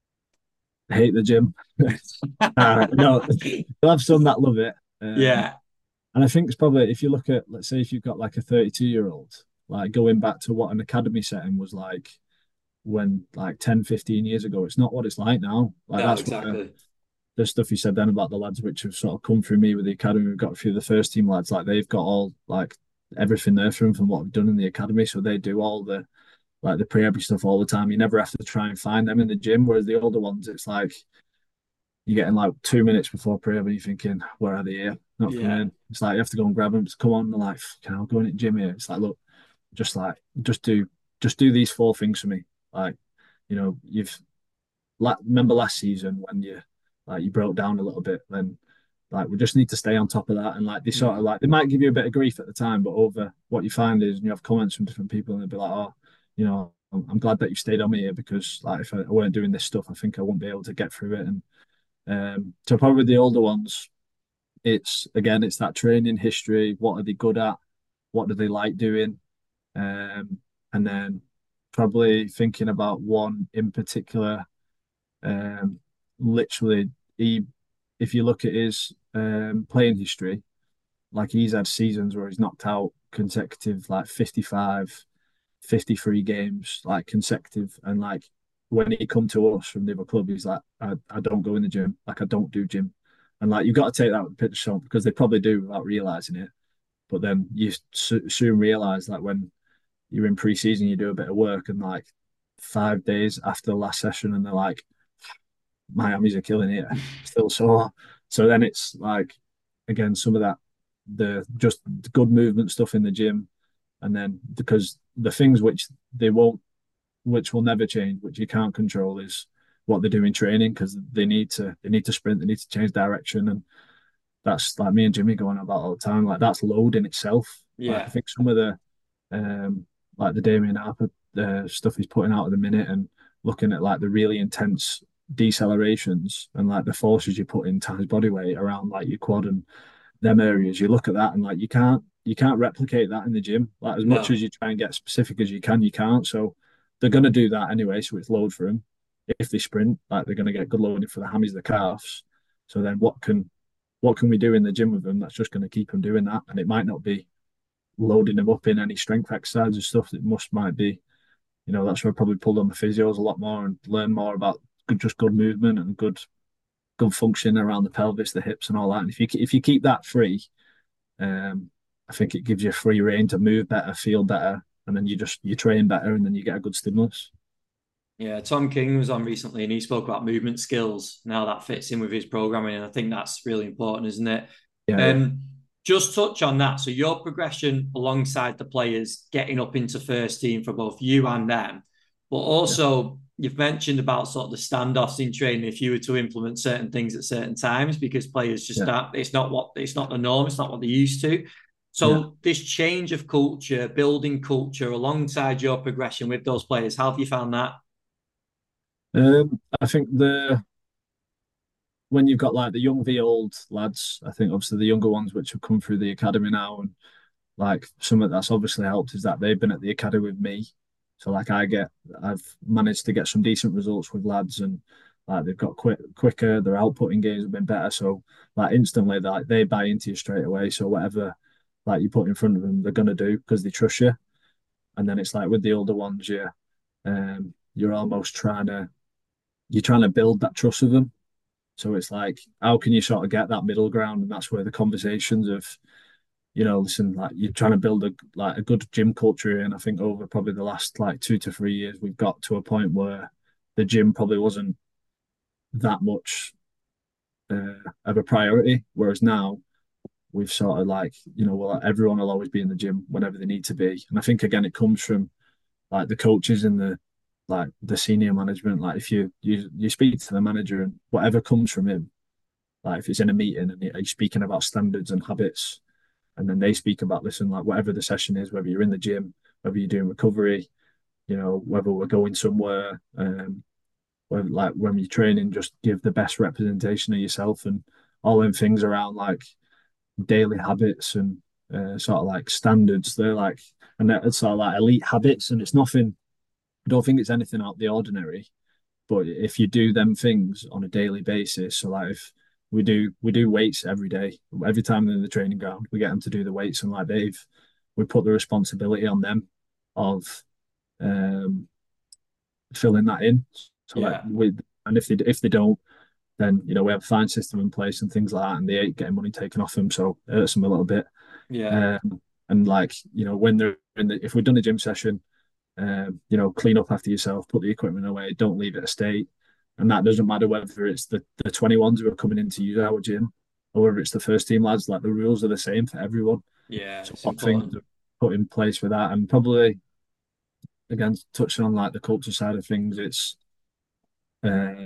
I hate the gym. No, you'll have some that love it. Yeah. And I think it's probably, if you look at, let's say, if you've got like a 32-year-old, like going back to what an academy setting was like when like 10, 15 years ago, it's not what it's like now. Like, no, that's exactly. The stuff you said then about the lads which have sort of come through me with the academy. We've got a few of the first team lads, like they've got all like everything there from what we've done in the academy. So they do all the like the pre-ab stuff all the time. You never have to try and find them in the gym. Whereas the older ones, it's like you're getting like 2 minutes before pre-ab and you're thinking, where are they here? Not coming in. It's like you have to go and grab them. Just come on. They're like, can I go in at gym here? It's like, look, just do these 4 things for me. Like, you know, remember last season when you broke down a little bit, then like we just need to stay on top of that. And like they sort of like, they might give you a bit of grief at the time, but over what you find is, and you have comments from different people and they'll be like, oh, you know, I'm glad that you stayed on me here because like if I weren't doing this stuff, I think I wouldn't be able to get through it. And so probably the older ones, it's that training history. What are they good at? What do they like doing? And then probably thinking about one in particular. Literally, if you look at his playing history, like he's had seasons where he's knocked out consecutive like 55, 53 games, like consecutive. And like when he come to us from the other club, he's like, I don't go in the gym. Like I don't do gym. And like you've got to take that with a pinch of salt because they probably do without realizing it. But then you soon realize that when you're in pre-season, you do a bit of work and like 5 days after the last session and they're like, my hammies are killing it, still sore. So then it's like, again, some of that, the just good movement stuff in the gym. And then because the things which will never change, which you can't control is what they do in training because they need to sprint, they need to change direction. And that's like me and Jimmy going about all the time. Like that's load in itself. Yeah. Like, I think some of the, like the Damien Harper stuff he's putting out at the minute and looking at like the really intense decelerations and like the forces you put in times body weight around like your quad and them areas, you look at that and like you can't replicate that in the gym. Like as much as you try and get specific as you can't. So they're going to do that anyway. So it's load for them. If they sprint, like they're going to get good loading for the hammies, the calves. So then what can we do in the gym with them that's just going to keep them doing that? And it might not be loading them up in any strength exercise and stuff. It might be, you know, that's where I probably pulled on the physios a lot more and learn more about good movement and good function around the pelvis, the hips, and all that. And if you keep that free, I think it gives you free rein to move better, feel better, and then you train better, and then you get a good stimulus. Yeah, Tom King was on recently, and he spoke about movement skills and how that fits in with his programming, and I think that's really important, isn't it? Yeah. Just touch on that. So your progression alongside the players getting up into first team for both you and them, but also you've mentioned about sort of the standoffs in training if you were to implement certain things at certain times because players just it's not the norm, it's not what they're used to. So this change of culture, building culture alongside your progression with those players, how have you found that? I think the when you've got like the young v old lads, I think obviously the younger ones which have come through the academy now, and like something that's obviously helped is that they've been at the academy with me. So like I've managed to get some decent results with lads, and like they've got quicker, their output in games have been better. So like instantly, like they buy into you straight away. So whatever like you put in front of them, they're gonna do because they trust you. And then it's like with the older ones, you're almost trying to build that trust with them. So it's like, how can you sort of get that middle ground? And that's where the conversations of, listen, like you're trying to build a good gym culture. And I think over probably the last like 2 to 3 years, we've got to a point where the gym probably wasn't that much of a priority. Whereas now we've sort of like, well, everyone will always be in the gym whenever they need to be. And I think again, it comes from like the coaches and the senior management. Like if you speak to the manager and whatever comes from him, like if it's in a meeting and he's speaking about standards and habits, and then they speak about, listen, like whatever the session is, whether you're in the gym, whether you're doing recovery, whether we're going somewhere, whether, like when you're training, just give the best representation of yourself, and all them things around like daily habits and sort of like standards. They're like, and it's sort of like elite habits, and it's nothing. I don't think it's anything out of the ordinary. But if you do them things on a daily basis, so like if we do weights every day, every time they're in the training ground, we get them to do the weights, and like we put the responsibility on them of um, filling that in. So like Yeah, and if they don't, then we have a fine system in place and things like that, and they ain't getting money taken off them, so it hurts them a little bit. yeah, And like when they're if we've done a gym session, clean up after yourself, put the equipment away, don't leave it a state. And that doesn't matter whether it's the 21s who are coming in to use our gym or whether it's the first team lads, like the rules are the same for everyone. yeah. So It's a lot of things important. are put in place for that. And probably, again, touching on like the culture side of things, it's uh,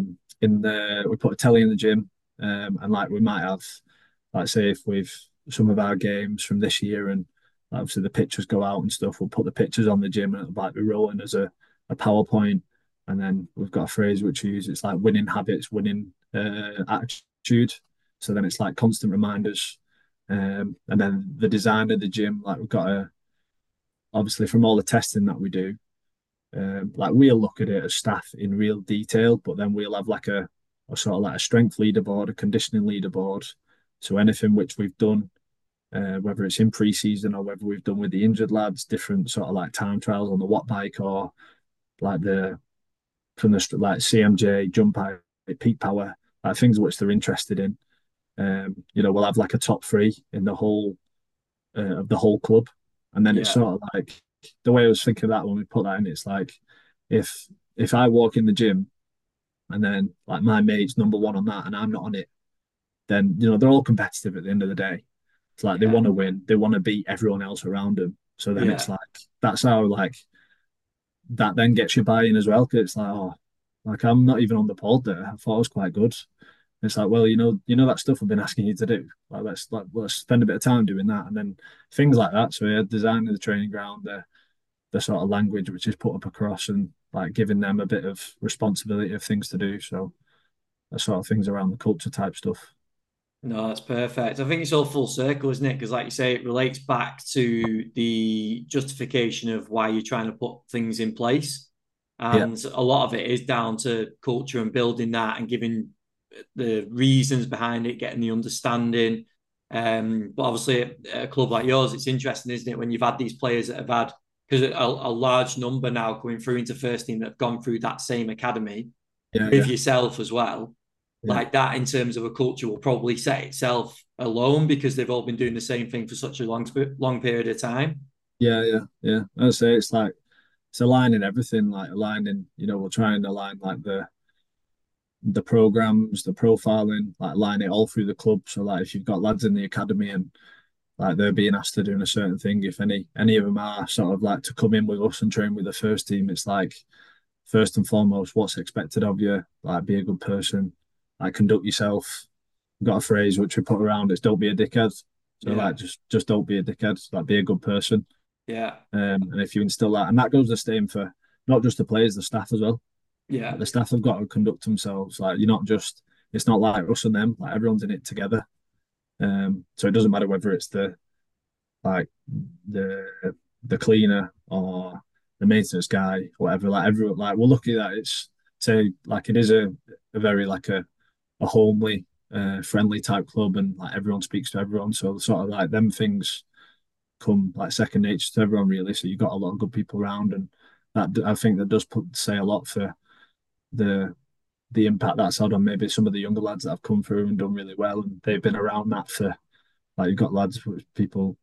we put a telly in the gym, and like we might have, like say if we've some of our games from this year and obviously the pictures go out and stuff, we'll put the pictures on the gym and it'll like be rolling as a PowerPoint. And then we've got a phrase which we use, it's like winning habits, winning attitude. So then it's like constant reminders. And then the design of the gym, like we've got obviously from all the testing that we do, like we'll look at it as staff in real detail, but then we'll have like a sort of like a strength leaderboard, a conditioning leaderboard. So anything which we've done, whether it's in pre-season or whether we've done with the injured lads, different sort of like time trials on the watt bike or like the from the like CMJ, jump height, peak power, like things which they're interested in. We'll have like a top three in the whole of the whole club, and then it's Yeah, sort of like the way I was thinking of that when we put that in. It's like if if I walk in the gym and then like my mate's number one on that and I'm not on it, then they're all competitive at the end of the day. It's like they yeah, want to win, they want to beat everyone else around them. So then it's yeah. like that's how like that then gets you buy-in as well. Cause it's like, oh, like I'm not even on the pod there. I thought I was quite good. It's like, well, that stuff I've been asking you to do. Let's spend a bit of time doing that, and then things like that. So yeah, designing the training ground, the sort of language which is put up across, and like giving them a bit of responsibility of things to do. So that sort of things around the culture type stuff. No, that's perfect. I think it's all full circle, isn't it? Because, like you say, it relates back to the justification of why you're trying to put things in place. Yeah, And a lot of it is down to culture and building that and giving the reasons behind it, getting the understanding. But obviously, at a club like yours, it's interesting, isn't it, when you've had these players that have had, because a large number now coming through into first team that have gone through that same academy yeah, with yeah, yourself as well. yeah, Like that, in terms of a culture, will probably set itself alone because they've all been doing the same thing for such a long period of time. yeah, yeah, yeah. I say it's like it's aligning everything, like aligning. We'll try and align like the programs, the profiling, like line it all through the club. So like if you've got lads in the academy and like they're being asked to do a certain thing, if any of them are sort of like to come in with us and train with the first team, it's like first and foremost what's expected of you. Like be a good person, like conduct yourself. We've got a phrase which we put around, it's don't be a dickhead. So Yeah, like just don't be a dickhead. Like be a good person. yeah, And if you instill that, and that goes the same for not just the players, the staff as well. Yeah. Like, the staff have got to conduct themselves like you're not just. It's not like us and them. Like everyone's in it together. So it doesn't matter whether it's like the the cleaner or the maintenance guy, whatever. Like everyone, like we're lucky that it's say like it is a very like a homely, friendly type club, and like everyone speaks to everyone. So sort of like them things come like second nature to everyone really. So you've got a lot of good people around, and that I think that does say a lot for the the impact that's had on maybe some of the younger lads that have come through and done really well, and they've been around that for like you've got lads people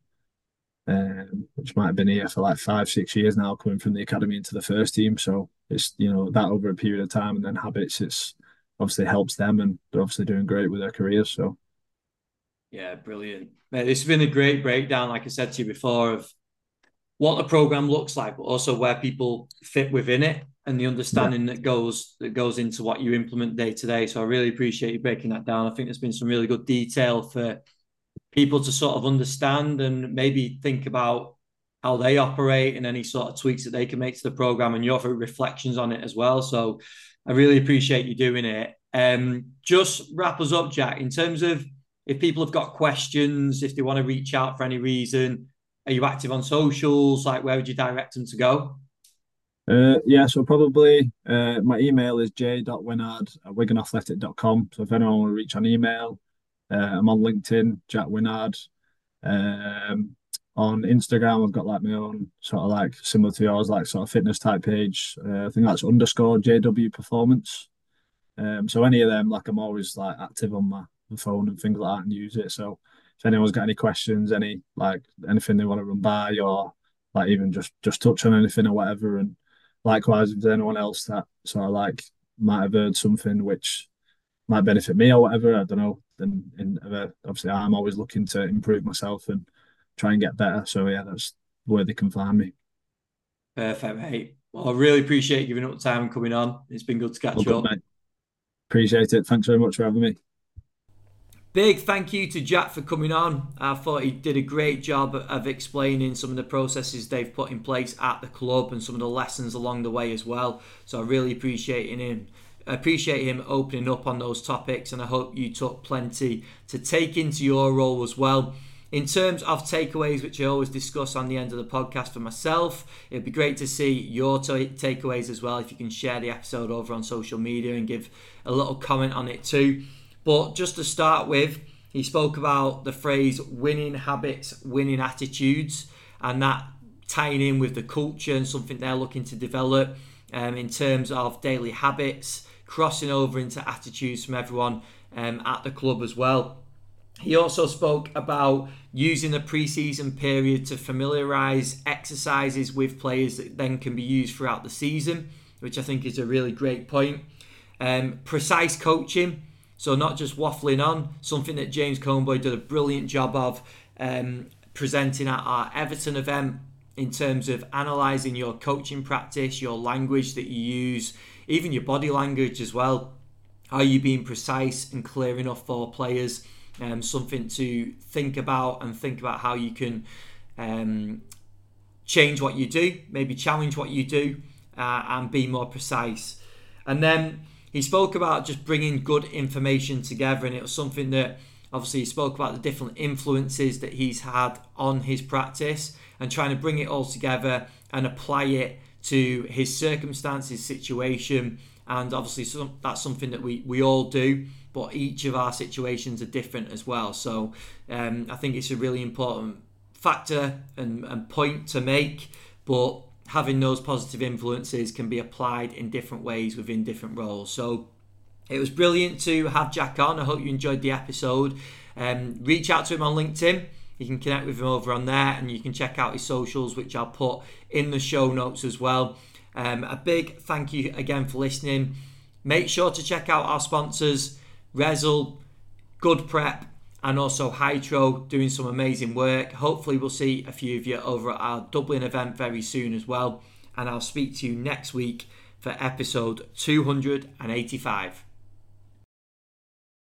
which might have been here for like 5 6 years now, coming from the academy into the first team. So it's that over a period of time, and then habits. It's obviously helps them, and they're obviously doing great with their careers. So Yeah, brilliant. Mate, this has been a great breakdown, like I said to you before, of what the program looks like, but also where people fit within it and the yeah, understanding that goes into what you implement day to day. So I really appreciate you breaking that down. I think there's been some really good detail for people to sort of understand and maybe think about how they operate and any sort of tweaks that they can make to the program, and your reflections on it as well. So I really appreciate you doing it. Just wrap us up, Jack, in terms of if people have got questions, if they want to reach out for any reason, are you active on socials? Like, where would you direct them to go? yeah. So probably my email is j.winard@wiganathletic.com. So if anyone want to reach on email, I'm on LinkedIn, Jack Winard. Um, on Instagram, I've got like my own sort of like similar to yours, like sort of fitness type page. I think that's underscore JW Performance. So any of them, like I'm always like active on my phone and things like that and use it. So if anyone's got any questions, any like anything they want to run by, or like even just touch on anything or whatever, and likewise if there's anyone else that sort of like might have heard something which might benefit me or whatever, I don't know. Then obviously I'm always looking to improve myself and try and get better. So yeah, that's where they can find me. Perfect, mate. Well, I really appreciate you giving up the time and coming on. It's been good to Well catch done, up. mate. Appreciate it. Thanks very much for having me. Big thank you to Jack for coming on. I thought he did a great job of explaining some of the processes they've put in place at the club and some of the lessons along the way as well. So I really appreciate him opening up on those topics, and I hope you took plenty to take into your role as well. In terms of takeaways, which I always discuss on the end of the podcast for myself, it'd be great to see your takeaways as well. If you can share the episode over on social media and give a little comment on it too. But just to start with, he spoke about the phrase winning habits, winning attitudes, and that tying in with the culture and something they're looking to develop in terms of daily habits, crossing over into attitudes from everyone at the club as well. He also spoke about using the pre-season period to familiarise exercises with players that then can be used throughout the season, which I think is a really great point. Precise coaching, so not just waffling on, something that James Comboy did a brilliant job of presenting at our Everton event in terms of analysing your coaching practice, your language that you use, even your body language as well. Are you being precise and clear enough for players? Something to think about, and think about how you can change what you do, maybe challenge what you do, and be more precise. And then he spoke about just bringing good information together, and it was something that obviously he spoke about the different influences that he's had on his practice and trying to bring it all together and apply it to his circumstances, situation, and obviously that's something that we all do, but each of our situations are different as well. So I think it's a really important factor and point to make, but having those positive influences can be applied in different ways within different roles. So it was brilliant to have Jack on. I hope you enjoyed the episode. Reach out to him on LinkedIn. You can connect with him over on there, and you can check out his socials, which I'll put in the show notes as well. A big thank you again for listening. Make sure to check out our sponsors, Rezel, Good Prep, and also Hydro, doing some amazing work. Hopefully we'll see a few of you over at our Dublin event very soon as well. And I'll speak to you next week for episode 285.